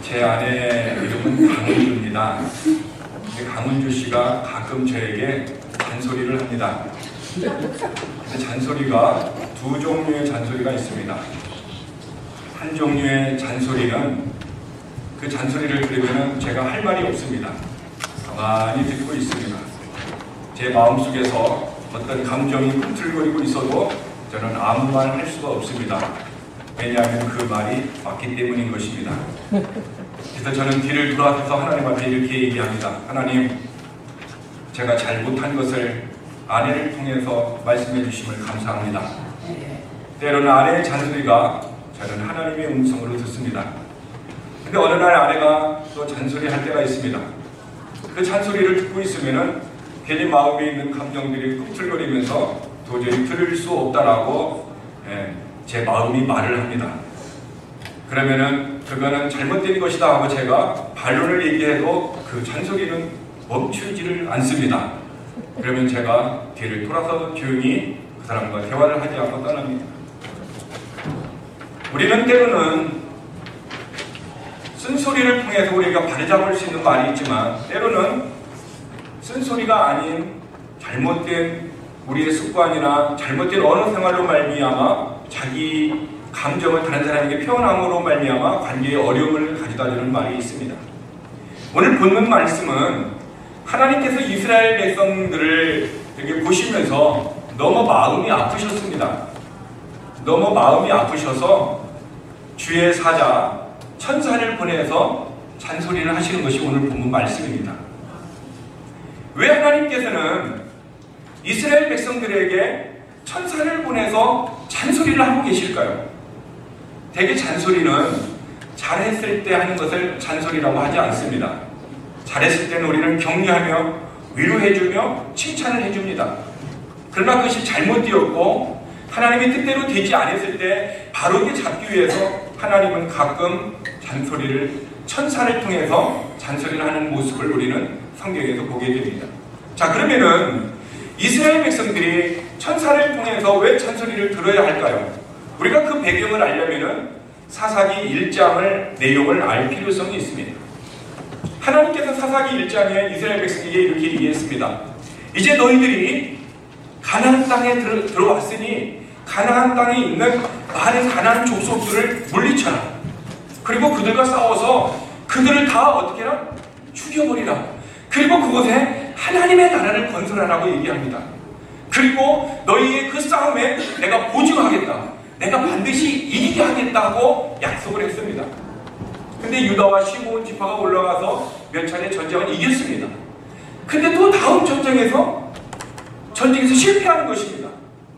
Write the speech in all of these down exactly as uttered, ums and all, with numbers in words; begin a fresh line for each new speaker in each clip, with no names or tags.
제 아내 이름은 강은주입니다. 강은주 씨가 가끔 저에게 잔소리를 합니다. 근데 잔소리가 두 종류의 잔소리가 있습니다. 한 종류의 잔소리는 그 잔소리를 들으면 제가 할 말이 없습니다. 가만히 듣고 있습니다. 제 마음속에서 어떤 감정이 꿈틀거리고 있어도 저는 아무 말 할 수가 없습니다. 왜냐하면 그 말이 맞기 때문인 것입니다. 그래서 저는 뒤를 돌아서서 하나님 앞에 이렇게 얘기합니다. 하나님, 제가 잘못한 것을 아내를 통해서 말씀해 주심을 감사합니다. 때로는 아내의 잔소리가 저는 하나님의 음성으로 듣습니다. 근데 어느 날 아내가 또 잔소리할 때가 있습니다. 그 잔소리를 듣고 있으면은 괜히 마음에 있는 감정들이 꿈틀거리면서 도저히 들을 수 없다라고 예, 제 마음이 말을 합니다. 그러면은 그거는 잘못된 것이다 하고 제가 반론을 얘기해도 그 잔소리는 멈추지를 않습니다. 그러면 제가 뒤를 돌아서 조용히 그 사람과 대화를 하지 않고 떠납니다. 우리는 때로는 쓴소리를 통해서 우리가 바로잡을 수 있는 말이 있지만 때로는 쓴소리가 아닌 잘못된 우리의 습관이나 잘못된 언어 생활로 말미암아 자기 감정을 다른 사람에게 표현함으로 말미암아 관계에 어려움을 가져다 주는 말이 있습니다. 오늘 본문 말씀은 하나님께서 이스라엘 백성들을 이렇게 보시면서 너무 마음이 아프셨습니다. 너무 마음이 아프셔서 주의 사자 천사를 보내서 잔소리를 하시는 것이 오늘 본문 말씀입니다. 왜 하나님께서는 이스라엘 백성들에게 천사를 보내서 잔소리를 하고 계실까요? 대개 잔소리는 잘했을 때 하는 것을 잔소리라고 하지 않습니다. 잘했을 때는 우리는 격려하며 위로해주며 칭찬을 해줍니다. 그러나 그것이 잘못되었고 하나님의 뜻대로 되지 않았을 때 바르게 잡기 위해서 하나님은 가끔 잔소리를 천사를 통해서 잔소리를 하는 모습을 우리는 성경에서 보게 됩니다. 자, 그러면은 이스라엘 백성들이 천사를 통해서 왜 잔소리를 들어야 할까요? 우리가 그 배경을 알려면은 사사기 일 장을 내용을 알 필요성이 있습니다. 하나님께서 사사기 일 장에 이스라엘 백성에게 이렇게 얘기했습니다. 이제 너희들이 가나안 땅에 들어, 들어왔으니 가나안 땅에 있는 많은 가나안 족속들을 물리쳐라. 그리고 그들과 싸워서 그들을 다 어떻게 해라? 죽여버리라. 그리고 그곳에 하나님의 나라를 건설하라고 얘기합니다. 그리고 너희의 그 싸움에 내가 보증하겠다. 내가 반드시 이기게 하겠다고 약속을 했습니다. 근데 유다와 시므온 지파가 올라가서 몇 차례 전쟁을 이겼습니다. 근데 또 다음 전쟁에서 전쟁에서 실패하는 것입니다.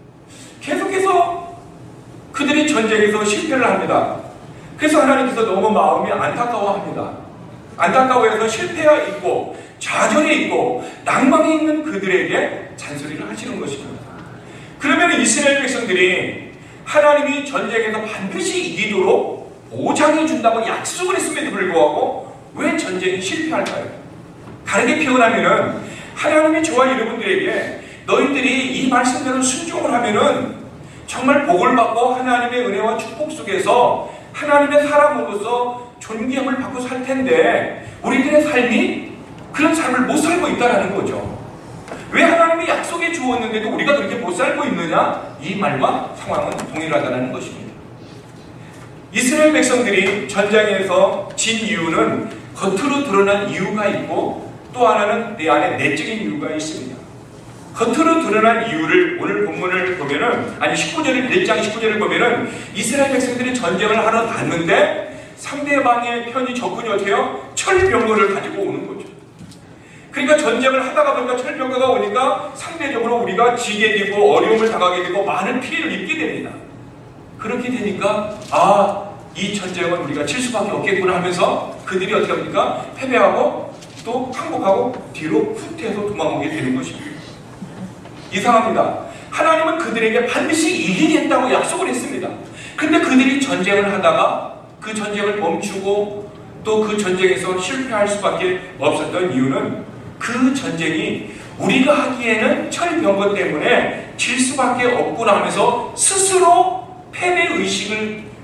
계속해서 그들이 전쟁에서 실패를 합니다. 그래서 하나님께서 너무 마음이 안타까워합니다. 안타까워해서 실패해 있고 좌절해 있고 낭망해 있는 그들에게 잔소리를 하시는 것입니다. 그러면 이스라엘 백성들이 하나님이 전쟁에서 반드시 이기도록 보장해 준다고 약속을 했음에도 불구하고 왜 전쟁이 실패할까요? 다르게 표현하면은 하나님이 저와 여러분들에게 너희들이 이 말씀대로 순종을 하면은 정말 복을 받고 하나님의 은혜와 축복 속에서 하나님의 사람으로서 존귀함을 받고 살 텐데 우리들의 삶이 그런 삶을 못 살고 있다는 거죠. 왜 하나님이 약속해 주었는데도 우리가 그렇게 못 살고 있느냐? 이 말과 상황은 동일하다는 것입니다. 이스라엘 백성들이 전쟁에서 진 이유는 겉으로 드러난 이유가 있고 또 하나는 내 안에 내적인 이유가 있습니다. 겉으로 드러난 이유를 오늘 본문을 보면은 아니 십구 절 일 장 십구 절을 보면은 이스라엘 백성들이 전쟁을 하러 갔는데 상대방의 편이 적군이 어떻게 해요? 철병거를 가지고 오는 거죠. 그러니까 전쟁을 하다가 보니까 철병거가 오니까 상대적으로 우리가 지게 되고 어려움을 당하게 되고 많은 피해를 입게 됩니다. 그렇게 되니까 아, 이 전쟁은 우리가 칠 수밖에 없겠구나 하면서 그들이 어떻게 합니까? 패배하고 또 항복하고 뒤로 후퇴해서 도망오게 되는 것입니다. 이상합니다. 하나님은 그들에게 반드시 이기겠다고 약속을 했습니다. 근데 그들이 전쟁을 하다가 그 전쟁을 멈추고 또 그 전쟁에서 실패할 수밖에 없었던 이유는 그 전쟁이 우리가 하기에는 철병거 때문에 질 수밖에 없구나 하면서 스스로 패배의식을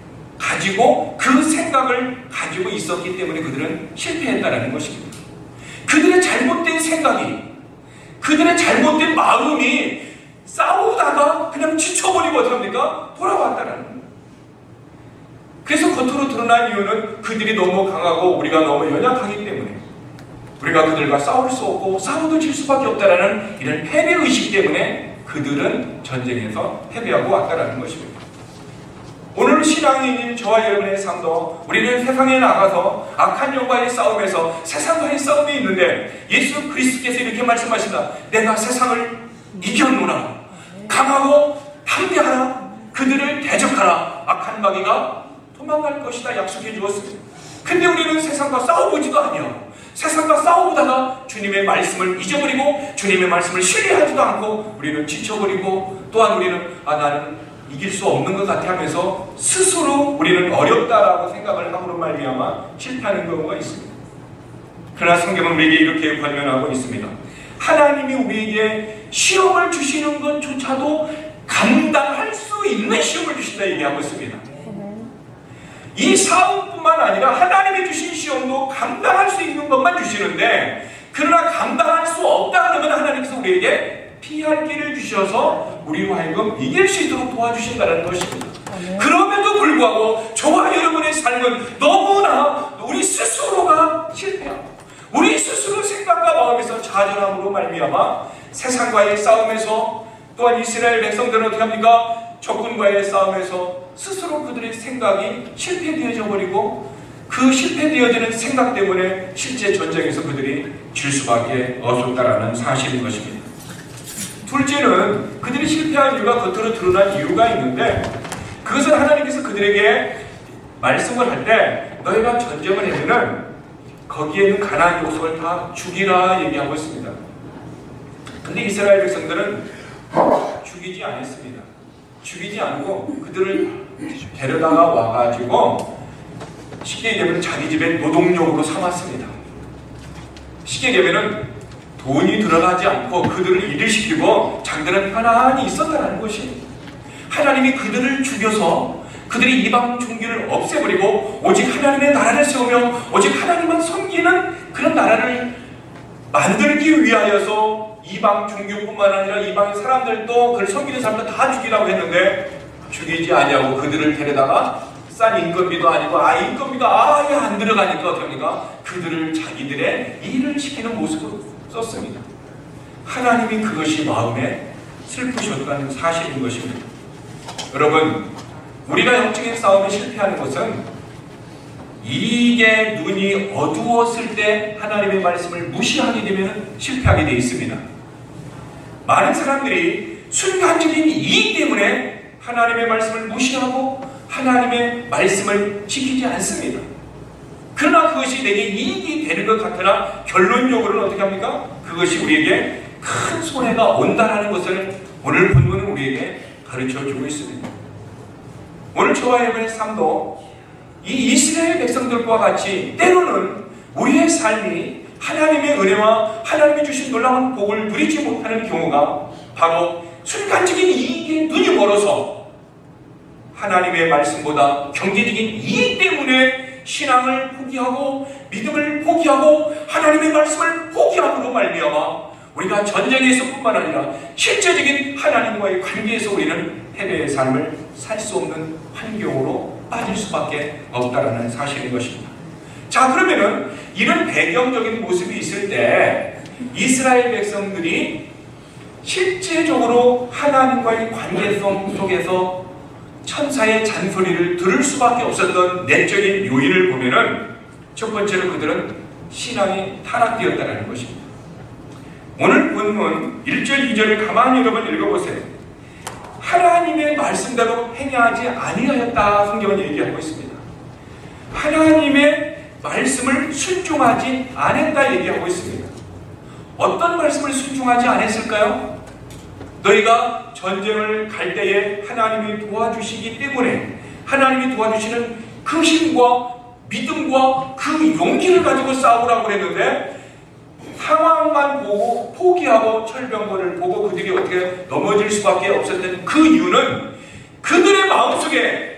가지고 그 생각을 가지고 있었기 때문에 그들은 실패했다는 것입니다. 그들의 잘못된 생각이, 그들의 잘못된 마음이 싸우다가 그냥 지쳐버리고 어떡합니까? 돌아왔다는 거예요. 그래서 겉으로 드러난 이유는 그들이 너무 강하고 우리가 너무 연약하기 때문에 우리가 그들과 싸울 수 없고 싸워도 질 수밖에 없다라는 이런 패배의식 때문에 그들은 전쟁에서 패배하고 왔다라는 것입니다. 오늘 신앙인인 저와 여러분의 삶도 우리는 세상에 나가서 악한 영과의 싸움에서 세상과의 싸움이 있는데 예수 그리스도께서 이렇게 말씀하신다. 내가 세상을 이겼노라. 강하고 담대하라. 그들을 대적하라. 악한 마귀가 도망갈 것이다 약속해 주었습니다. 근데 우리는 세상과 싸워보지도 아니요. 세상과 싸우다가 주님의 말씀을 잊어버리고 주님의 말씀을 신뢰하지도 않고 우리는 지쳐버리고 또한 우리는 아 나는 이길 수 없는 것 같아 하면서 스스로 우리는 어렵다라고 생각을 함으로 말미암아 실패하는 경우가 있습니다. 그러나 성경은 우리에게 이렇게 권면하고 있습니다. 하나님이 우리에게 시험을 주시는 것조차도 감당할 수 있는 시험을 주신다 얘기하고 있습니다. 이 싸움뿐만 아니라 하나님이 주신 시험도 감당할 수 있는 것만 주시는데 그러나 감당할 수 없다 그러면 하나님께서 우리에게 피할 길을 주셔서 우리로 하여금 이길 수 있도록 도와주신다는 것입니다. 그럼에도 불구하고 저와 여러분의 삶은 너무나 우리 스스로가 실패하고 우리 스스로 생각과 마음에서 좌절함으로 말미암아 세상과의 싸움에서 또한 이스라엘 백성들은 어떻게 합니까? 적군과의 싸움에서 스스로 그들의 생각이 실패되어져 버리고 그 실패되어지는 생각 때문에 실제 전쟁에서 그들이 질 수밖에 없었다라는 사실인 것입니다. 둘째는 그들이 실패한 이유가 겉으로 드러난 이유가 있는데 그것은 하나님께서 그들에게 말씀을 할 때 너희가 전쟁을 하면은 거기에 있는 가나안 족속을 다 죽이라 얘기하고 있습니다. 근데 이스라엘 백성들은 죽이지 않았습니다. 죽이지 않고 그들을 데려다가 와가지고 쉽게 얘기하면 자기 집에 노동력으로 삼았습니다. 쉽게 얘기하면 돈이 들어가지 않고 그들을 일을 시키고 자기들은 편안히 있었다는 것이 하나님이 그들을 죽여서 그들이 이방 종교를 없애버리고 오직 하나님의 나라를 세우며 오직 하나님만 섬기는 그런 나라를 만들기 위하여서 이방 종교뿐만 아니라 이방의 사람들도 그를 섬기는 사람들 다 죽이라고 했는데 죽이지 아니하고 그들을 데려다가 싼 인건비도 아니고 아 인건비가 아예 안 들어가니까 어떻게 합니까? 그들을 자기들의 일을 시키는 모습으로 썼습니다. 하나님이 그것이 마음에 슬프셨다는 사실인 것입니다. 여러분 우리가 영적인 싸움에 실패하는 것은 이게 눈이 어두웠을 때 하나님의 말씀을 무시하게 되면 실패하게 되어 있습니다. 많은 사람들이 순간적인 이익 때문에 하나님의 말씀을 무시하고 하나님의 말씀을 지키지 않습니다. 그러나 그것이 내게 이익이 되는 것 같으나 결론적으로는 어떻게 합니까? 그것이 우리에게 큰 손해가 온다는 것을 오늘 본문은 우리에게 가르쳐주고 있습니다. 오늘 저와 여러분의 삶도 이 이스라엘 백성들과 같이 때로는 우리의 삶이 하나님의 은혜와 하나님이 주신 놀라운 복을 누리지 못하는 경우가 바로 순간적인 이익에 눈이 멀어서 하나님의 말씀보다 경제적인 이익 때문에 신앙을 포기하고 믿음을 포기하고 하나님의 말씀을 포기함으로 말미암아 우리가 전쟁에서 뿐만 아니라 실제적인 하나님과의 관계에서 우리는 패배의 삶을 살 수 없는 환경으로 빠질 수밖에 없다는 사실인 것입니다. 자, 그러면은 이런 배경적인 모습이 있을 때 이스라엘 백성들이 실제적으로 하나님과의 관계성 속에서 천사의 잔소리를 들을 수밖에 없었던 내적인 요인을 보면은 첫 번째로 그들은 신앙이 타락되었다는 것입니다. 오늘 본문 일 절 이 절을 가만히 여러분 읽어보세요. 하나님의 말씀대로 행하지 아니하였다 성경은 얘기하고 있습니다. 하나님의 말씀을 순종하지 않았다 얘기하고 있습니다. 어떤 말씀을 순종하지 않았을까요? 너희가 전쟁을 갈 때에 하나님이 도와주시기 때문에 하나님이 도와주시는 그 힘과 믿음과 그 용기를 가지고 싸우라고 했는데 상황만 보고 포기하고 철병거를 보고 그들이 어떻게 넘어질 수밖에 없었던 그 이유는 그들의 마음속에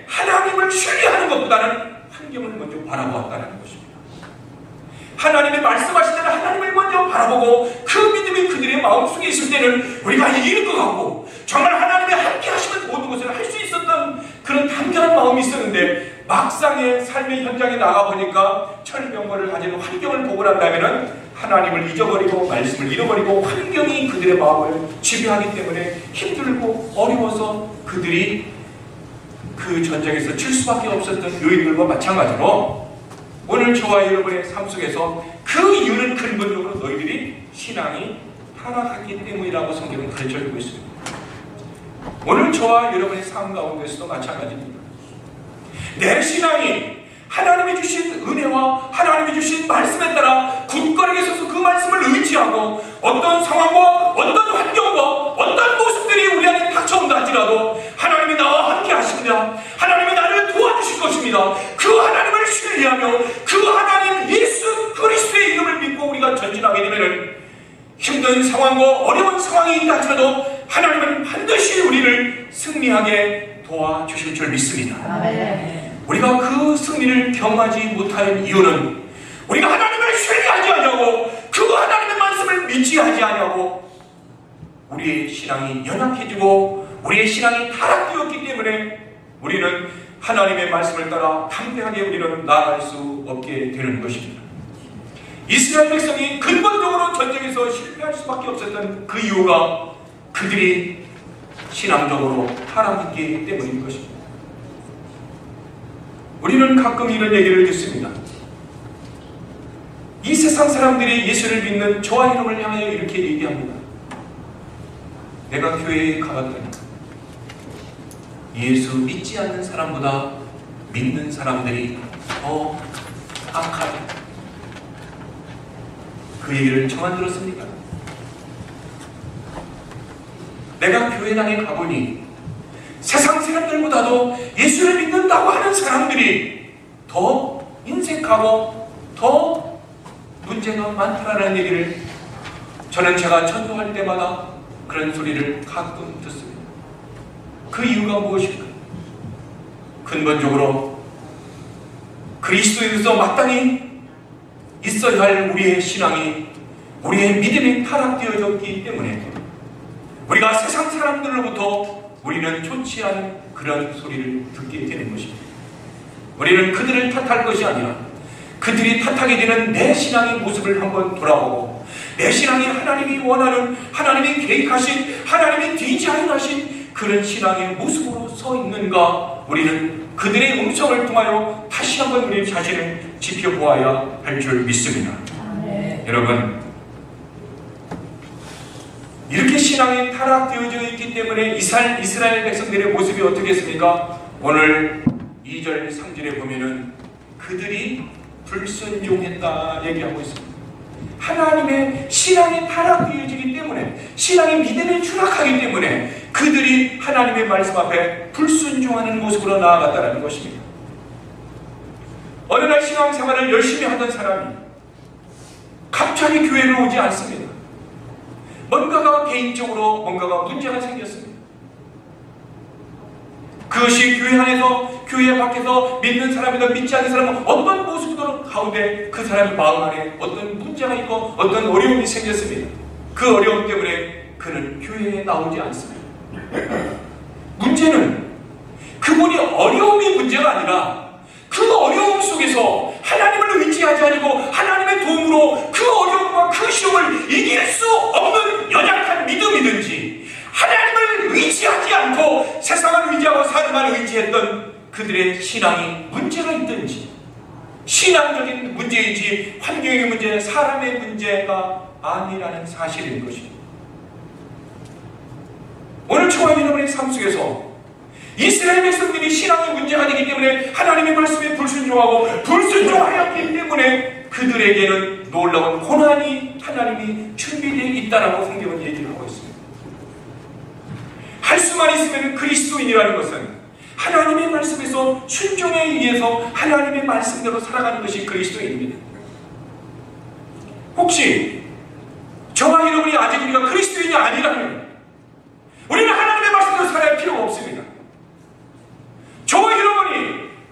하나님을 신뢰하는 것보다는 환경을 먼저 바라보았다는 것입니다. 하나님의 말씀하실 때는 하나님을 먼저 바라보고 그 믿음이 그들의 마음속에 있을 때는 우리가 이길 것 같고 정말 하나님의 함께 하시면 모든 것을 할 수 있었던 그런 단결한 마음이 있었는데 막상의 삶의 현장에 나가보니까 철병거를 가지는 환경을 보고 난다면 하나님을 잊어버리고 말씀을 잃어버리고 환경이 그들의 마음을 지배하기 때문에 힘들고 어려워서 그들이 그 전쟁에서 질 수밖에 없었던 요인들과 마찬가지로 오늘 저와 여러분의 삶 속에서 그 이유는 근본적으로 너희들이 신앙이 타락하기 때문이라고 성경은 가르쳐주고 있습니다. 오늘 저와 여러분의 삶 가운데서도 마찬가지입니다. 내 신앙이 하나님이 주신 은혜와 하나님이 주신 말씀에 따라 굳건하게 서서 그 말씀을 의지하고 어떤 상황과 어떤 환경과 어떤 모습들이 우리 안에 닥쳐온다 할지라도 하나님이 나와 함께 하십니다. 하나님이 나를 도와주실 것입니다. 그 하나님을 신뢰하며 그 하나님 예수 그리스도의 이름을 믿고 우리가 전진하게 되면 힘든 상황과 어려운 상황이 있다 할지라도 하나님은 반드시 우리를 승리하게 도와주실 줄 믿습니다. 아멘. 우리가 그 승리를 경험하지 못할 이유는 우리가 하나님을 신뢰하지 않냐고 그 하나님의 말씀을 믿지 하지 않냐고 우리의 신앙이 연약해지고 우리의 신앙이 타락되었기 때문에 우리는 하나님의 말씀을 따라 담대하게 우리는 나아갈 수 없게 되는 것입니다. 이스라엘 백성이 근본적으로 전쟁에서 실패할 수밖에 없었던 그 이유가 그들이 신앙적으로 타락했기 때문인 것입니다. 우리는 가끔 이런 얘기를 듣습니다. 이 세상 사람들이 예수를 믿는 저와 여러분을 향하여 이렇게 얘기합니다. 내가 교회에 가봤더니 예수 믿지 않는 사람보다 믿는 사람들이 더 악하다. 그 얘기를 저만 들었습니까? 내가 교회당에 가보니 세상 사람들보다도 예수를 믿는다고 하는 사람들이 더 인색하고 더 문제가 많다라는 얘기를 저는 제가 전도할 때마다 그런 소리를 가끔 듣습니다. 그 이유가 무엇일까? 근본적으로 그리스도에서 마땅히 있어야 할 우리의 신앙이 우리의 믿음이 타락되어졌기 때문에 우리가 세상 사람들로부터 우리는 좋지 않은 그런 소리를 듣게 되는 것입니다. 우리는 그들을 탓할 것이 아니라 그들이 탓하게 되는 내 신앙의 모습을 한번 돌아보고 내 신앙이 하나님이 원하는 하나님이 계획하신 하나님이 디자인하신 그런 신앙의 모습으로 서 있는가 우리는 그들의 음성을 통하여 다시 한번 우리 자신을 지켜보아야 할 줄 믿습니다. 네. 여러분 이렇게 신앙이 타락되어져 있기 때문에 이스라엘, 이스라엘 백성들의 모습이 어떻게 했습니까? 오늘 이 절 삼 절에 보면은 그들이 불순종했다 얘기하고 있습니다. 하나님의 신앙이 타락되어지기 때문에 신앙의 믿음이 추락하기 때문에 그들이 하나님의 말씀 앞에 불순종하는 모습으로 나아갔다는 것입니다. 어느 날 신앙생활을 열심히 하던 사람이 갑자기 교회로 오지 않습니다. 뭔가가 개인적으로 뭔가가 문제가 생겼습니다. 그것이 교회 안에서 교회 밖에서 믿는 사람이든 믿지 않는 사람은 어떤 모습이든 가운데 그 사람의 마음 안에 어떤 문제가 있고 어떤 어려움이 생겼습니다. 그 어려움 때문에 그는 교회에 나오지 않습니다. 문제는 그분이 어려움이 문제가 아니라 그 어려움 속에서 하나님을 의지하지 않고 하나님의 도움으로 그 어려움과 그 시험을 이길 수 없는 연약한 믿음이든지 하나님을 의지하지 않고 세상을 의지하고 사람만 의지했던 그들의 신앙이 문제가 있든지 신앙적인 문제이지 환경의 문제, 사람의 문제가 아니라는 사실인 것입니다. 오늘 저와 여러분의 삶 속에서 이스라엘 백성들이 신앙의 문제가 되기 때문에 하나님의 말씀에 불순종하고 불순종하였기 때문에 그들에게는 놀라운 고난이 하나님이 준비되어 있다라고 성경은 얘기를 하고 있습니다. 할 수만 있으면 그리스도인이라는 것은 하나님의 말씀에서 순종에 의해서 하나님의 말씀대로 살아가는 것이 그리스도인입니다. 혹시 저와 여러분이 아직 우리가 그리스도인이 아니라면 우리는 하나님의 말씀대로 살아야 필요가 없습니다. 저와 여러분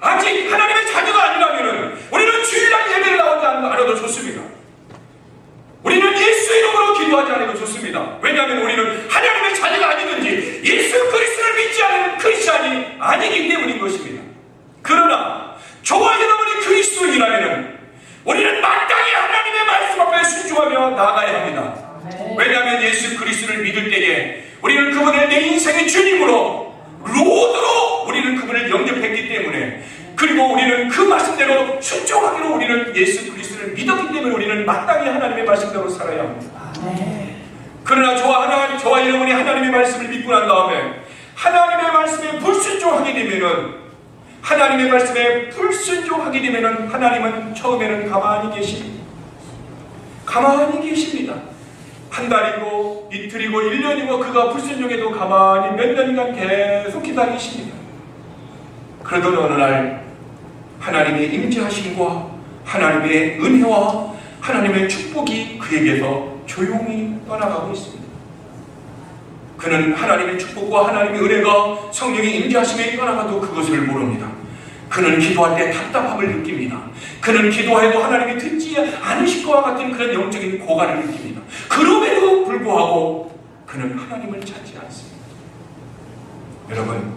아직 하나님의 자녀가 아니라면 우리는 주일날 예배를 나오지 않아도 좋습니다. 우리는 예수 이름으로 기도하지 않아도 좋습니다. 왜냐하면 우리는 하나님의 자녀가 아니든지 예수 그리스도를 믿지 않는 크리스찬이 아니기 때문인 것입니다. 그러나 저와 여러분이 그리스도인이라면 우리는 마땅히 하나님의 말씀 앞에 순종하며 나아가야 합니다. 왜냐하면 예수 그리스도를 믿을 때에 우리는 그분을 내 인생의 주님으로 로드로 우리는 그분을 영접했기 때문에, 그리고 우리는 그 말씀대로 순종하기로 우리는 예수 그리스도를 믿었기 때문에 우리는 마땅히 하나님의 말씀대로 살아야 합니다. 그러나 저와 하나, 저와 여러분이 하나님의 말씀을 믿고 난 다음에 하나님의 말씀에 불순종하게 되면은 하나님의 말씀에 불순종하게 되면은 하나님은 처음에는 가만히 계십니다. 가만히 계십니다. 한 달이고 이틀이고 일 년이고 그가 불순종해도 가만히 몇 년간 계속 기다리십니다. 그러던 어느 날 하나님의 임재하심과 하나님의 은혜와 하나님의 축복이 그에게서 조용히 떠나가고 있습니다. 그는 하나님의 축복과 하나님의 은혜가 성령의 임재하심에 떠나가도 그것을 모릅니다. 그는 기도할 때 답답함을 느낍니다. 그는 기도해도 하나님이 듣지 않으실 것과 같은 그런 영적인 고갈을 느낍니다. 그럼에도 불구하고 그는 하나님을 찾지 않습니다. 여러분,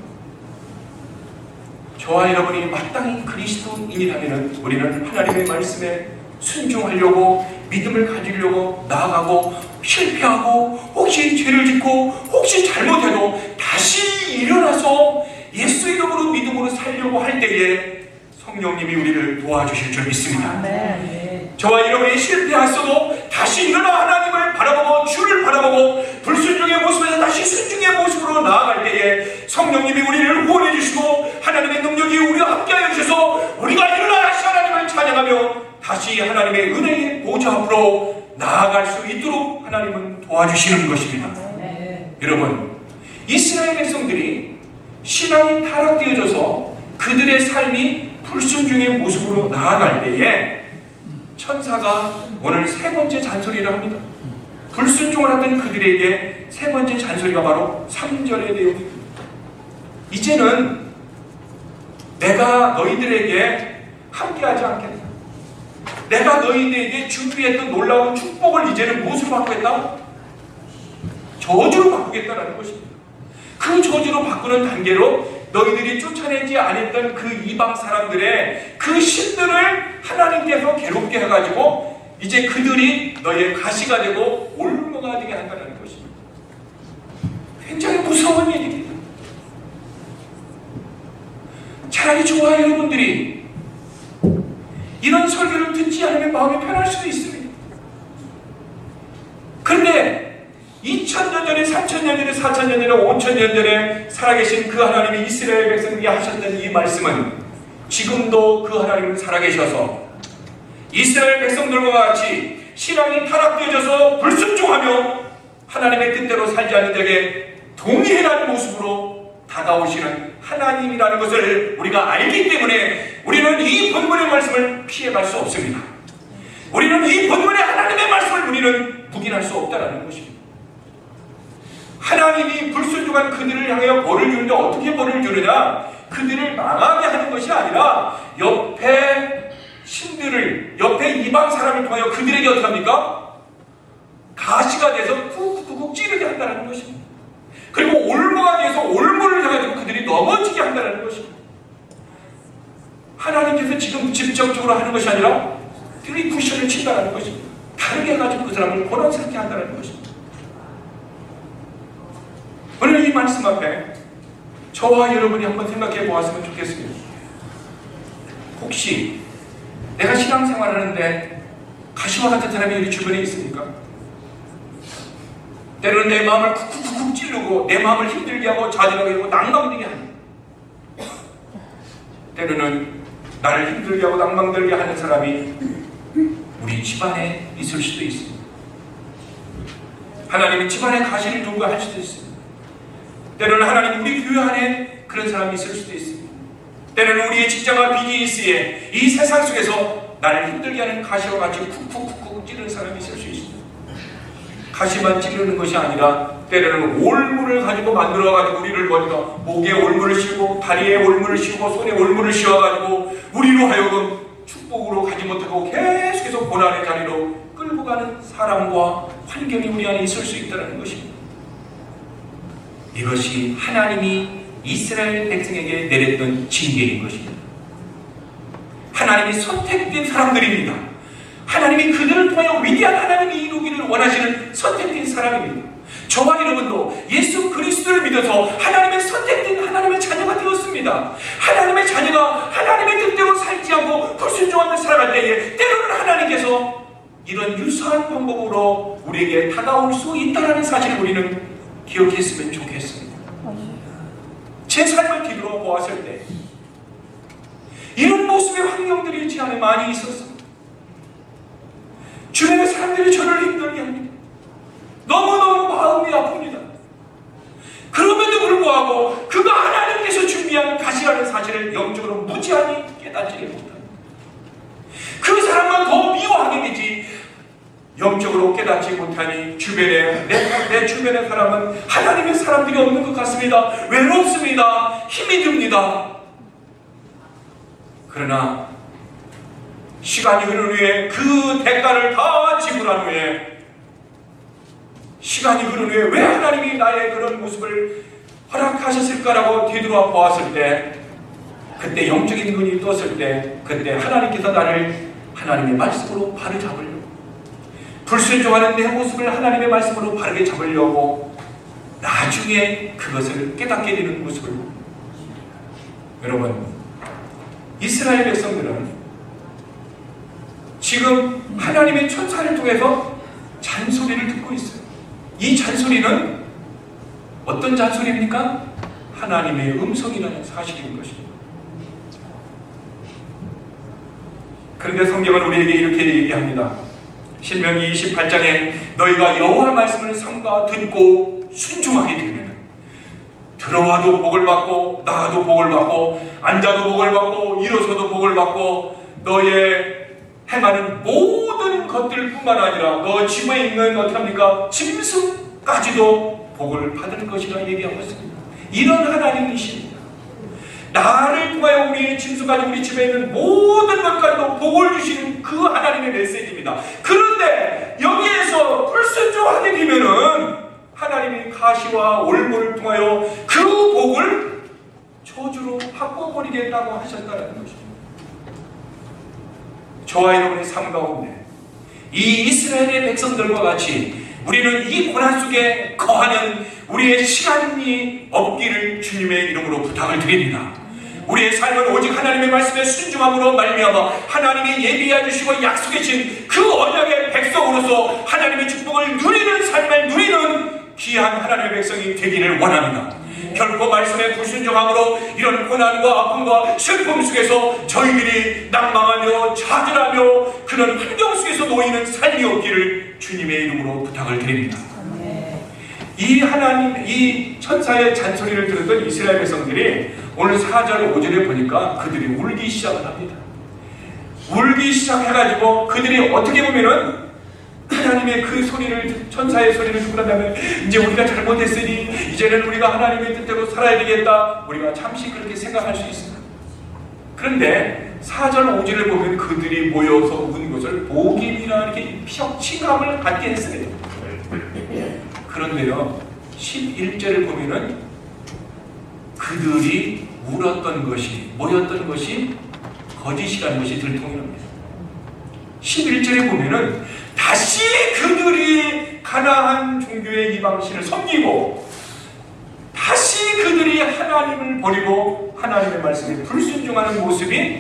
저와 여러분이 마땅히 그리스도인이라면 우리는 하나님의 말씀에 순종하려고, 믿음을 가지려고 나아가고, 실패하고 혹시 죄를 짓고 혹시 잘못해도 다시 일어나서 예수 이름으로 믿음으로 살려고 할 때에 성령님이 우리를 도와주실 줄 믿습니다. 네. 저와 여러분이 실패했어도 다시 일어나 하나님을 바라보고 주를 바라보고 불순종의 모습에서 다시 순종의 모습으로 나아갈 때에 성령님이 우리를 후원해 주시고 하나님의 능력이 우리와 함께하여 주셔서 우리가 일어나 다시 하나님을 찬양하며 다시 하나님의 은혜의 보좌 앞으로 나아갈 수 있도록 하나님은 도와주시는 것입니다. 네. 여러분, 이스라엘 백성들이 신앙이 타락되어져서 그들의 삶이 불순종의 모습으로 나아갈 때에 천사가 오늘 세 번째 잔소리를 합니다. 불순종을 하던 그들에게 세 번째 잔소리가 바로 삼 절의 내용입니다. 이제는 내가 너희들에게 함께하지 않겠다. 내가 너희들에게 준비했던 놀라운 축복을 이제는 무엇으로 바꾸겠다? 저주로 바꾸겠다라는 것입니다. 그 저주로 바꾸는 단계로 너희들이 쫓아내지 않았던 그 이방 사람들의 그 신들을 하나님께서 괴롭게 해가지고 이제 그들이 너희의 가시가 되고 올무가 되게 한다는 것입니다. 굉장히 무서운 얘기입니다. 차라리 저와 여러분들이 이런 설교를 듣지 않으면 마음이 편할 수도 있습니다. 그런데 이천 년 전에, 삼천 년 전에, 사천 년 전에, 오천 년 전에 살아계신 그 하나님이 이스라엘 백성에게 하셨던 이 말씀은 지금도 그 하나님은 살아계셔서 이스라엘 백성들과 같이 신앙이 타락되어져서 불순종하며 하나님의 뜻대로 살지 않는 자에게 동의해라는 모습으로 다가오시는 하나님이라는 것을 우리가 알기 때문에 우리는 이 본문의 말씀을 피해갈 수 없습니다. 우리는 이 본문의 하나님의 말씀을 우리는 묵인할 수 없다는 것입니다. 하나님이 불순종한 그들을 향하여 벌을 주는데 어떻게 벌을 주느냐? 그들을 망하게 하는 것이 아니라 옆에 신들을, 옆에 이방 사람을 통하여 그들에게 어떻게 합니까? 가시가 돼서 쿡쿡쿡 찌르게 한다는 것입니다. 그리고 올무가 돼서 올무를 해가지고 그들이 넘어지게 한다는 것입니다. 하나님께서 지금 직접적으로 하는 것이 아니라 트리쿠션을 친다는 것입니다. 다르게 해가지고 그 사람을 고난스럽게 한다는 것입니다. 오늘 이 말씀 앞에 저와 여러분이 한번 생각해 보았으면 좋겠습니다. 혹시 내가 신앙생활하는데 가시와 같은 사람이 우리 주변에 있습니까? 때로는 내 마음을 쿡쿡쿡 찌르고 내 마음을 힘들게 하고 좌절하게 하고 낭망되게 하는, 때로는 나를 힘들게 하고 낭망들게 하는 사람이 우리 집안에 있을 수도 있습니다. 하나님은 집안에 가시를 두고 할 수도 있습니다. 때로는 하나님 우리 교회 안에 그런 사람이 있을 수도 있습니다. 때로는 우리의 직장과 비즈니스에 이 세상 속에서 나를 힘들게 하는 가시와 같이 쿡쿡쿡쿡 찌르는 사람이 있을 수 있습니다. 가시만 찌르는 것이 아니라 때로는 올무를 가지고 만들어가지고 우리를 거기다 목에 올무를 씌우고 다리에 올무를 씌우고 손에 올무를 씌워가지고 우리로 하여금 축복으로 가지 못하고 계속해서 고난의 자리로 끌고 가는 사람과 환경이 우리 안에 있을 수 있다는 것입니다. 이것이 하나님이 이스라엘 백성에게 내렸던 징계인 것입니다. 하나님이 선택된 사람들입니다. 하나님이 그들을 통하여 위대한 하나님이 이루기를 원하시는 선택된 사람입니다. 저와 여러분도 예수 그리스도를 믿어서 하나님의 선택된 하나님의 자녀가 되었습니다. 하나님의 자녀가 하나님의 뜻대로 살지 않고 불순종하며 살아갈 때에 때로는 하나님께서 이런 유사한 방법으로 우리에게 다가올 수 있다는 사실을 우리는 기억했으면 좋겠습니다. 제 삶을 뒤돌아보았을 때 이런 모습의 환경들이 제 안에 많이 있었습니다. 주변의 사람들이 저를 힘들게 합니다. 너무너무 마음이 아픕니다. 그럼에도 불구하고 그가 하나님께서 준비한 가시라는 사실을 영적으로 무지하게 깨닫지 못합니다. 그 사람만 더 미워하게 되지 영적으로 깨닫지 못하니 주변에 내, 내 주변의 사람은 하나님의 사람들이 없는 것 같습니다. 외롭습니다. 힘이 듭니다. 그러나 시간이 흐른 후에 그 대가를 다 지불한 후에 시간이 흐른 후에 왜 하나님이 나의 그런 모습을 허락하셨을까라고 뒤돌아 보았을 때 그때 영적인 눈이 떴을 때 그때 하나님께서 나를 하나님의 말씀으로 바로 잡으려고 불순종하는 내 모습을 하나님의 말씀으로 바르게 잡으려고 나중에 그것을 깨닫게 되는 모습을 여러분 이스라엘 백성들은 지금 하나님의 천사를 통해서 잔소리를 듣고 있어요. 이 잔소리는 어떤 잔소리입니까? 하나님의 음성이라는 사실인 것입니다. 그런데 성경은 우리에게 이렇게 얘기합니다. 신명기 이십팔 장에 너희가 여호와 말씀을 삼가 듣고 순종하게 되면 들어와도 복을 받고 나가도 복을 받고 앉아도 복을 받고 일어서도 복을 받고 너의 행하는 모든 것들뿐만 아니라 너 집에 있는 어떻습니까? 짐승까지도 복을 받을 것이라 얘기하고 있습니다. 이런 하나님이십니다. 나를 통하여 우리 짐승까지 우리 집에 있는 모든 것까지도 복을 주시는 그 하나님의 메시지입니다. 그런데 여기에서 불순종하게 되면은 하나님이 가시와 올무를 통하여 그 복을 저주로 바꿔버리겠다고 하셨다는 것입니다. 저와 여러분의 삶 가운데 이 이스라엘의 백성들과 같이 우리는 이 고난 속에 거하는 우리의 시간이 없기를 주님의 이름으로 부탁을 드립니다. 우리의 삶은 오직 하나님의 말씀에 순종함으로 말미암아 하나님이 예비해 주시고 약속해 주신 그 언약의 백성으로서 하나님의 축복을 누리는 삶을 누리는 귀한 하나님의 백성이 되기를 원합니다. 결코 말씀에 불순종함으로 이런 고난과 아픔과 슬픔 속에서 저희들이 낭망하며 좌절하며 그런 환경 속에서 놓이는 삶이 없기를 주님의 이름으로 부탁을 드립니다. 이 하나님, 이 천사의 잔소리를 들었던 이스라엘 백성들이 오늘 사 절 오 절에 보니까 그들이 울기 시작을 합니다. 울기 시작해가지고 그들이 어떻게 보면은 하나님의 그 소리를, 천사의 소리를 듣고 난다면 이제 우리가 잘못했으니 이제는 우리가 하나님의 뜻대로 살아야 되겠다, 우리가 잠시 그렇게 생각할 수 있습니다. 그런데 사 절 오 절을 보면 그들이 모여서 운 것을 복임이라 이렇게 칭함을 갖게 했습니다. 그런데요 십일 절을 보면은 그들이 울었던 것이, 모였던 것이 거짓이라는 것이 들통납니다. 십일 절에 보면은 다시 그들이 가나안 종교의 이방신을 섬기고 다시 그들이 하나님을 버리고 하나님의 말씀에 불순종하는 모습이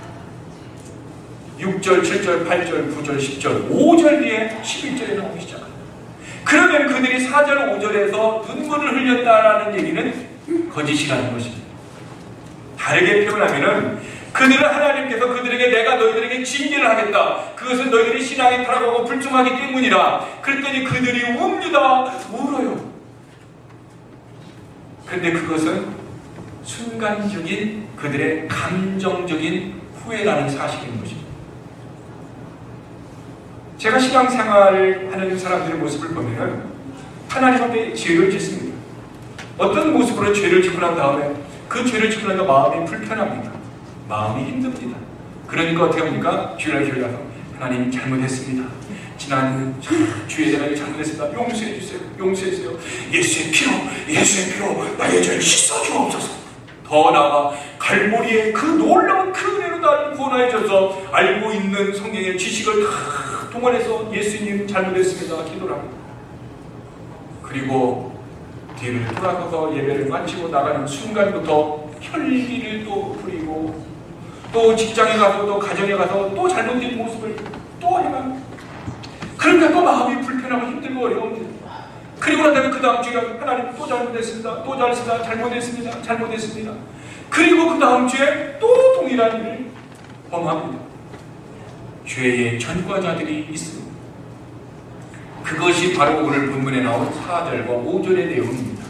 육 절, 칠 절, 팔 절, 구 절, 십 절, 오 절 뒤에 십일 절에 나오기 시작합니다. 그러면 그들이 사 절, 오 절에서 눈물을 흘렸다라는 얘기는 거짓이라는 것입니다. 다르게 표현하면은 그들은 하나님께서 그들에게 내가 너희들에게 징계를 하겠다, 그것은 너희들이 신앙에 타락하고 불忠하기 때문이라 그랬더니 그들이 웁니다. 울어요. 그런데 그것은 순간적인 그들의 감정적인 후회라는 사실인 것입니다. 제가 신앙생활을 하는 사람들의 모습을 보면 하나님 앞에 죄를 짓습니다. 어떤 모습으로 죄를 짓고 난 다음에 그 죄를 짓고 나니까 마음이 불편합니다. 마음이 힘듭니다. 그러니까 어떻게 합니까? 주일날 교회 가서 하나님 잘못했습니다. 지난 주에 내가 잘못했습니다. 용서해 주세요. 용서해 주세요. 예수의 피로 예수의 피로 나의 죄를 씻어 주옵소서. 더 나아가 갈보리의 그 놀라운 그 은혜로 나를 구원하여 줘서 알고 있는 성경의 지식을 다 동원해서 예수님 잘못했습니다. 기도를 합니다. 그리고 뒤를 돌아가서 예배를 마치고 나가는 순간부터 혈기를 또 부리고 또 직장에 가서 또 가정에 가서 또 잘못된 모습을 또 해만 그러니까 또 마음이 불편하고 힘들고 어려웁니다. 그리고 난 다음에 그 다음 주에 하나님 또 잘못했습니다. 또 잘못했습니다. 잘못했습니다. 잘못했습니다. 그리고 그 다음 주에 또 동일한 일을 범합니다. 죄의 전과자들이 있습니다. 그것이 바로 오늘 본문에 나온 사 절과 오 절의 내용입니다.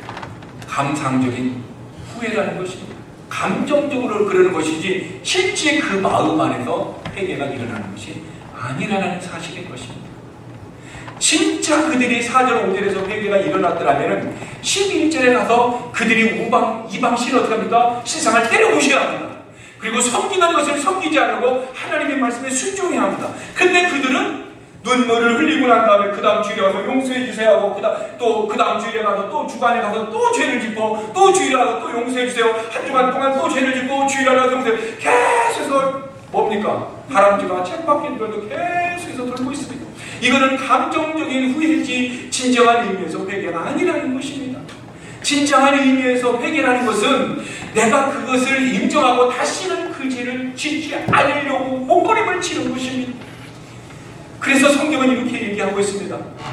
감상적인 후회라는 것입니다. 감정적으로 그러는 것이지 실제 그 마음 안에서 회개가 일어나는 것이 아니라는 사실인 것입니다. 진짜 그들이 사 절 오 절에서 회개가 일어났더라면 십일 절에 가서 그들이 우방, 이방신을 어떻게 합니까? 세상을 때려부셔야 합니다. 그리고 섬기는 것을 섬기지 않고 하나님의 말씀에 순종해야 합니다. 근데 그들은 눈물을 흘리고 난 다음에 그 다음 주일에 가서 용서해 주세요 하고 또 그 다음 주일에 가서 또 주간에 가서 또 죄를 짓고 또 주일에 가서 또 용서해 주세요. 한 주간 동안 또 죄를 짓고 주일에 가서 용서해 계속해서 뭡니까? 다람쥐가 책밖에 들어도 계속해서 돌고 있습니다. 이거는 감정적인 후회지 진정한 의미에서 회개가 아니라는 것입니다. 진정한 의미에서 회개라는 것은 내가 그것을 인정하고 다시는 그 죄를 짓지 않으려고 몸부림을 치는 것입니다. 그래서 성경은 이렇게 얘기하고 있습니다.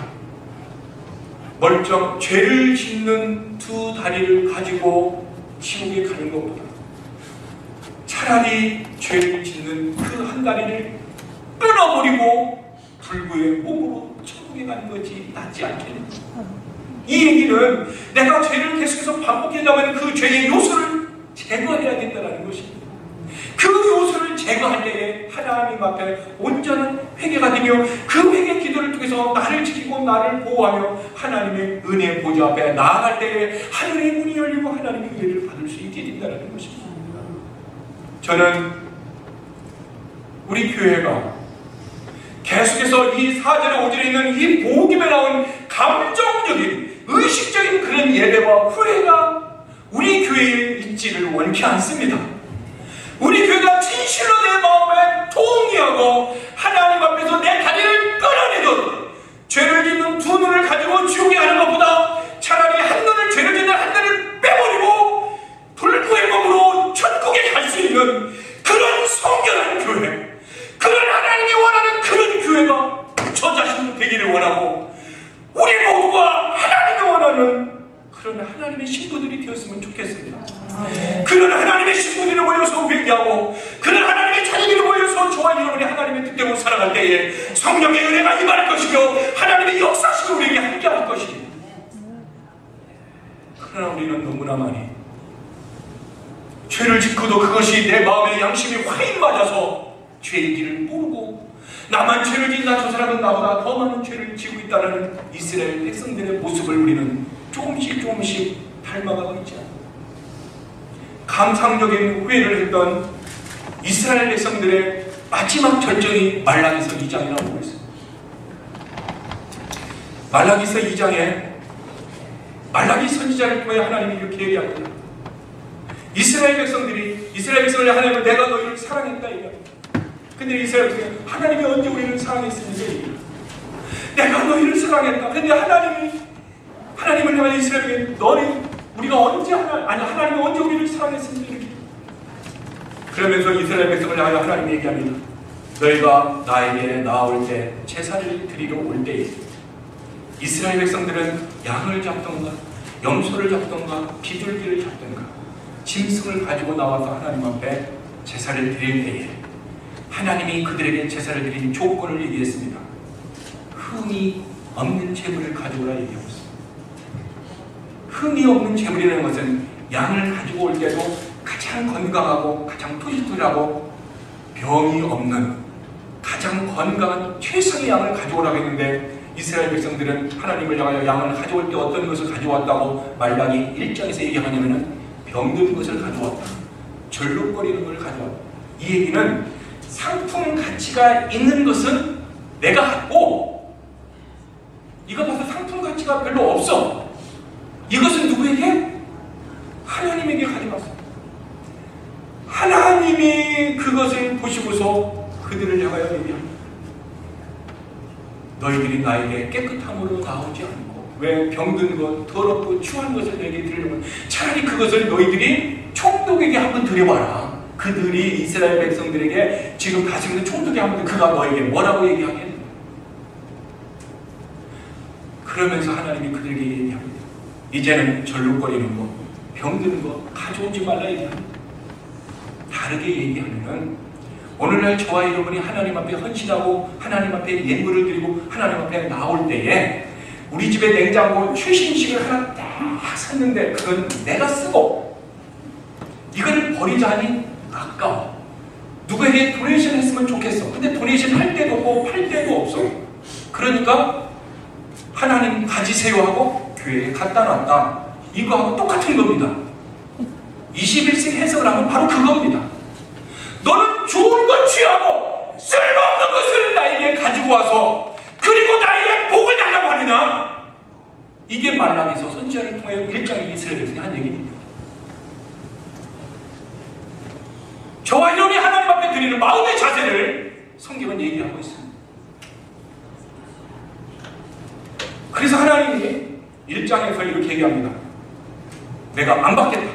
멀쩡 죄를 짓는 두 다리를 가지고 지옥에 가는 것보다 차라리 죄를 짓는 그 한 다리를 끊어버리고 불구의 몸으로 천국에 가는 것이 낫지 않겠는가. 이 얘기는 내가 죄를 계속해서 반복하려면 그 죄의 요소를 제거해야 된다는 것입니다. 그 요소를 제거할 때에 하나님 앞에 온전한 회개가 되며 그 회개 기도를 통해서 나를 지키고 나를 보호하며 하나님의 은혜 보좌 앞에 나아갈 때에 하늘의 문이 열리고 하나님의 은혜를 받을 수 있게 된다는 것입니다. 저는 우리 교회가 계속해서 이 사 절에 오 절에 있는 이 복음에 나온 감정적인 의식적인 그런 예배와 후회가 우리 교회에 있지를 원치 않습니다. 우리 교회가 진실로 내 마음에 동의하고 하나님 앞에서 내 다리를 끊어내듯 죄를 짓는 두 눈을 가지고 지옥에 가는 것보다 차라리 한 눈을 죄를 짓는 한 눈을 빼버리고 불구의 몸으로 천국에 갈 수 있는 그런 성결한 교회, 그런 하나님이 원하는 그런 교회가 저 자신도 되기를 원하고 우리 모두가 하나님이 원하는 그런 하나님의 신부들이 되었으면 좋겠습니다. 그런 하나님의 신부들이 모여서 회개하고 그런 하나님의 자녀들이 모여서 저와 여러분이 하나님의 뜻대로 살아갈 때에 성령의 은혜가 임할 것이며 하나님의 역사식으로 우리에게 함께할 것입니다. 그러나 우리는 너무나 많이 죄를 짓고도 그것이 내 마음의 양심이 화인 맞아서 죄의 길을 모르고 나만 죄를 짓나 저 사람은 나보다 더 많은 죄를 지고 있다는 이스라엘 백성들의 모습을 우리는 조금씩 조금씩 닮아가고 있지 않습니까? 감상적인 후회를 했던 이스라엘 백성들의 마지막 절정이 말라기서 이 장이라고 보고 있습니다. 말라기서 이 장에 말라기 선지자를 통해 하나님이 이렇게 얘기합니다. 이스라엘 백성들이 이스라엘 백성을 하나님은 내가 너희를 사랑했다 얘기합니다. 근데 이스라엘 백성이 하나님이 언제 우리를 사랑했습니까? 얘기합니다. 내가 너희를 사랑했다. 근데 하나님이 하나님을 향해 이스라엘에게 너희 우리가 언제 하나 아니 하나님이 언제 우리를 사랑했습니까? 이렇게. 그러면서 이스라엘 백성을 향하여 하나님이 얘기합니다. 너희가 나에게 나아올 때 제사를 드리러 올 때에 이스라엘 백성들은 양을 잡던가 염소를 잡던가 비둘기를 잡던가 짐승을 가지고 나와서 하나님 앞에 제사를 드릴 때에 하나님이 그들에게 제사를 드린 조건을 얘기했습니다. 흠이 없는 재물을 가져오라 얘기하고 있습니다. 흠이 없는 재물이라는 것은 양을 가지고 올 때도 가장 건강하고 가장 토실토실하고 병이 없는 가장 건강한 최상의 양을 가져오라고 했는데 이스라엘 백성들은 하나님을 향하여 양을 가져올 때 어떤 것을 가져왔다고 말라기 일 장에서 얘기하냐면은 병든 것을 가져왔다. 절룩거리는 것을 가져왔다. 이 얘기는 상품 가치가 있는 것은 내가 갖고 이거 봐서 상품 가치가 별로 없어. 이것은 누구에게? 하나님에게 가져갔어. 하나님이 그것을 보시고서 그들을 향하여 얘기합니다. 너희들이 나에게 깨끗함으로 나오지 않고 왜 병든 것, 더럽고 추한 것을 내게 드리려면 차라리 그것을 너희들이 총독에게 한번 드려봐라. 그들이 이스라엘 백성들에게 지금 가지고 있는 총독이 한번 그가 너에게 뭐라고 얘기하겠냐. 그러면서 하나님이 그들에게 얘기합니다. 이제는 절룩거리는 거, 병드는 거 가져오지 말라 얘기합니다. 다르게 얘기하면은 오늘날 저와 여러분이 하나님 앞에 헌신하고 하나님 앞에 예물을 드리고 하나님 앞에 나올 때에 우리 집에 냉장고 최신식을 하나 딱 샀는데 그건 내가 쓰고 이거를 버리자니 아까워. 누구에게 도네이션 했으면 좋겠어. 근데 도네이션 할 때도 없고 팔 때도 없어. 그러니까 하나님 가지세요 하고 교회에 갖다 놨다. 이거하고 똑같은 겁니다. 이십일 세기 해석을 하면 바로 그겁니다. 너는 좋은 것 취하고 쓸모없는 것을 나에게 가지고 와서 그리고 나에게 복을 달라고 하느냐? 이게 말라기서 선지자를 통해 일 장 이스라엘 백성이 한 얘기입니다. 저와 여러분이 하나님 앞에 드리는 마음의 자세를 성경은 얘기하고 있습니다. 그래서 하나님이 일 장에서 이렇게 얘기합니다. 내가 안 받겠다.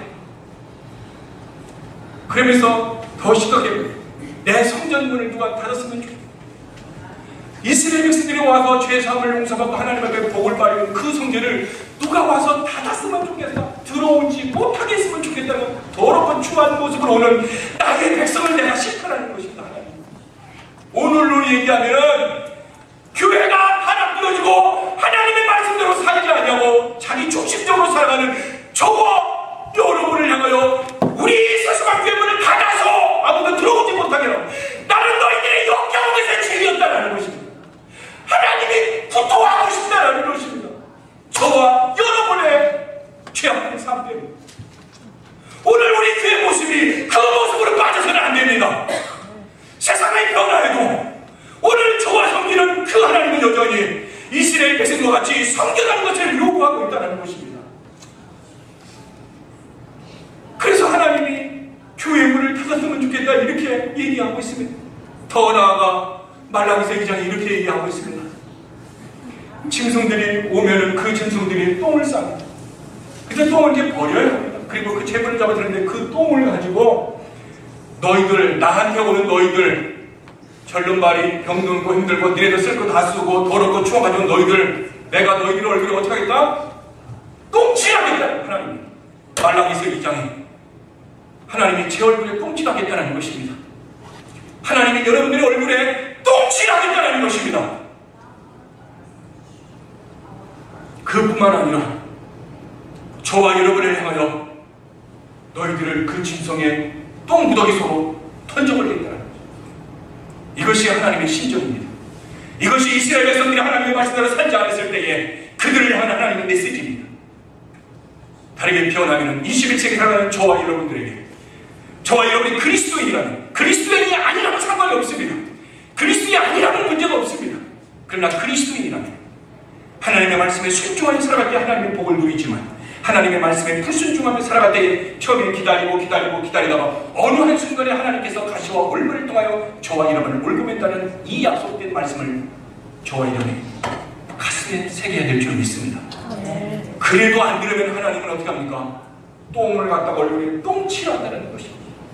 그러면서 더 시각에 내 성전문을 누가 닫았으면 좋겠다. 이스라엘 백성들이 와서 죄사함을 용서받고 하나님 앞에 복을 받는 그 성전을 누가 와서 닫았으면 좋겠다. 들어오지 못하게 했으면 좋겠다는 더럽고 추한 모습으로 오는 나의 백성을 내가 심판하는 것입니다. 하나님. 오늘로 얘기하면은 교회가 하나 끊어지고 하나님의 말씀대로 살지 않냐고 자기 중심적으로 살아가는 저와 여러분을 향하여 우리 서수만 교회 문을 닫아서 아무도 들어오지 못하게 하고 나는 너희들의 역겨운 것에 죄였다라는 것입니다. 하나님이 구토하고 싶다라는 것입니다. 저와 여러분의 죄악된 삶 때문에 오늘 우리 교회 모습이 그 모습으로 빠져서는 안 됩니다. 세상의 변화에도 오늘 저와 섬기는 그 하나님은 여전히 이스라엘 백성과 같이 섬겨가는 것을 요구하고 있다는 것입니다. 그래서 하나님이 교회 문을 닫았으면 좋겠다 이렇게 얘기하고 있습니다. 더 나아가 말라기서 이 장에 이렇게 얘기하고 있습니다. 짐승들이 오면은 그 짐승들이 똥을 쌉니다. 그래서 똥을 이제 버려야 합니다. 그리고 그 재물을 잡아들는데 그 똥을 가지고 너희들 나한테 오는 너희들 절름발이 병들고 힘들고 니네들 쓸 거 다 쓰고 더럽고 추워가지고 너희들 내가 너희들 얼굴에 어떻게 하겠다? 똥칠하겠다. 하나님 말라기서 이 장에 하나님이 제 얼굴에 똥칠하겠다는 것입니다. 하나님이 여러분들의 얼굴에 똥칠하겠다는 것입니다. 그뿐만 아니라 저와 여러분을 향하여 너희들을 그 짐승의 똥구덩이 속으로 던져버리겠다는 것입니다. 이것이 하나님의 심정입니다. 이것이 이스라엘 백성들이 하나님의 말씀대로 살지 않았을 때에 그들을 향한 하나님의 메시지입니다. 다르게 표현하면 이십일 세기 살아가는 저와 여러분들에게 저와 여러분이 그리스도인이라면 그리스도인이 아니라면 상관이 없습니다. 그리스도인이 아니라면 문제가 없습니다. 그러나 그리스도인이라면 하나님의 말씀에 순종하여 살아갈 때 하나님의 복을 누리지만 하나님의 말씀에 불순종하며 살아갈 때 처음에 기다리고 기다리고 기다리다가 어느 한순간에 하나님께서 가시와 올무를 통하여 저와 여러분을 올금했다는 이 약속된 말씀을 저와 여러분이 가슴에 새겨야 될 줄 믿습니다. 그래도 안 들으면 하나님은 어떻게 합니까? 똥을 갖다가 얼굴에 똥칠한다는 것입니다.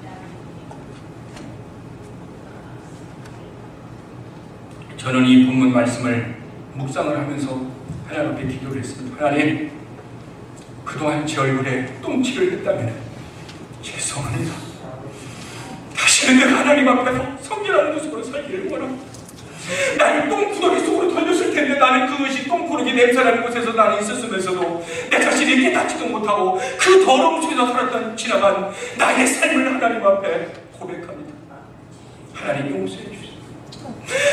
저는 이 본문 말씀을 묵상을 하면서 하나님 앞에 기도를 했습니다. 하나님, 그동안 제 얼굴에 똥칠을 했다면 죄송합니다. 다시는 내가 하나님 앞에서 성질하는 모습으로 살기를 원합니다. 나를 똥구덩이 속으로 던졌을 텐데 나는 그것이 똥구덩이 냄새나는 곳에서 나는 있었으면서도 내 자신이 깨닫지도 못하고 그 더러운 속에서 살았던 지나간 나의 삶을 하나님 앞에 고백합니다. 하나님 용서해 주시옵소서. 다시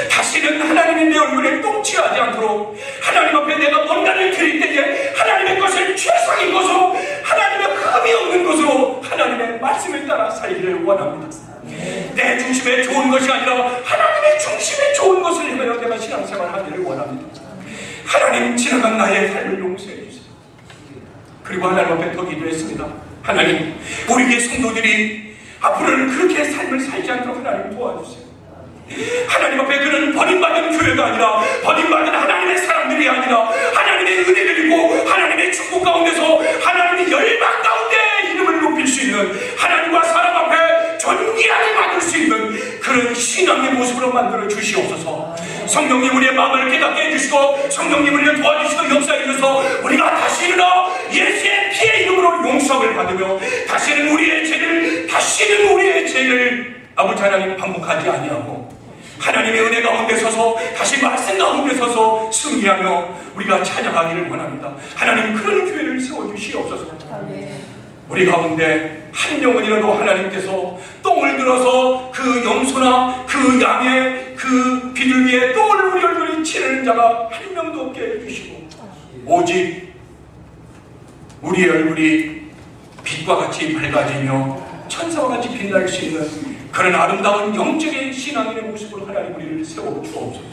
다시는 하나님의 내 얼굴에 똥칠하지 않도록 하나님 앞에 내가 뭔가를 드릴 때에 하나님의 것을 최상인 것으로, 하나님의 흠이 없는 것으로 하나님의 말씀을 따라 살기를 원합니다. 내 중심에 좋은 것이 아니라 하나님의 중심에 좋은 것을 행하여 내가 신앙생활 하기를 원합니다. 하나님, 지나간 나의 삶을 용서해 주세요. 그리고 하나님 앞에 더 기도했습니다. 하나님, 우리의 성도들이 앞으로는 그렇게 삶을 살지 않도록 하나님 도와주세요. 하나님 앞에 그는 버림받은 교회가 아니라 버림받은 하나님의 사람들이 아니라 하나님의 은혜를 입고 하나님의 축복 가운데서 하나님의 열방 가운데 이름을 높일 수 있는, 하나님과 사람 앞에 존귀하게 만들 수 있는 그런 신앙의 모습으로 만들어 주시옵소서. 성령님 우리의 마음을 깨닫게 해주시고 성령님 우리를 도와주시고 역사해 주셔서 우리가 다시 일어나 예수의 피의 이름으로 용서를 받으며 다시는 우리의 죄를 다시는 우리의 죄를 아버지 하나님 반복하지 아니하고 하나님의 은혜 가운데 서서 다시 말씀 가운데 서서 승리하며 우리가 찬양하기를 원합니다. 하나님, 그런 교회를 세워주시옵소서. 우리 가운데 한 영혼이라도 하나님께서 똥을 들어서 그 염소나 그 양의 그 비둘기의 똥을 우리 얼굴에 치는 자가 한 명도 없게 해주시고 오직 우리의 얼굴이 빛과 같이 밝아지며 천사와 같이 빛날 수 있는 그런 아름다운 영적인 신앙인의 모습으로 하나님 우리를 세워주옵소서.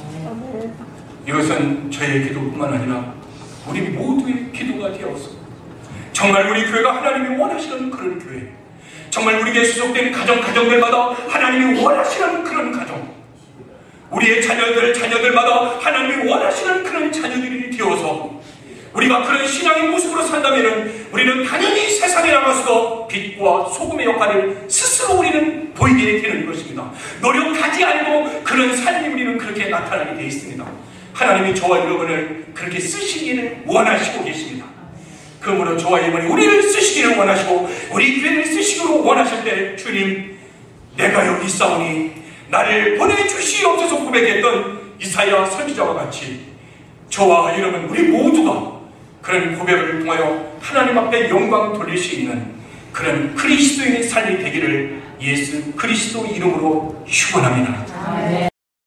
이것은 저의 기도뿐만 아니라 우리 모두의 기도가 되었습니다. 정말 우리 교회가 하나님이 원하시는 그런 교회, 정말 우리에게 소속된 가정, 가정들마다 하나님이 원하시는 그런 가정, 우리의 자녀들, 자녀들마다 하나님이 원하시는 그런 자녀들이 되어서 우리가 그런 신앙의 모습으로 산다면 우리는 당연히 세상에 나가서도 빛과 소금의 역할을 스스로 우리는 보이게 되는 것입니다. 노력하지 않고 그런 삶이 우리는 그렇게 나타나게 되어 있습니다. 하나님이 저와 여러분을 그렇게 쓰시기를 원하시고 계십니다. 그러므로 저와 여러분이 우리를 쓰시기를 원하시고 우리 교회를 쓰시기를 원하실 때 주님, 내가 여기 있사오니 나를 보내주시옵소서 고백했던 이사야 선지자와 같이 저와 여러분 우리 모두가 그런 고백을 통하여 하나님 앞에 영광 돌릴 수 있는 그런 그리스도인의 삶이 되기를 예수 그리스도 이름으로 축원합니다.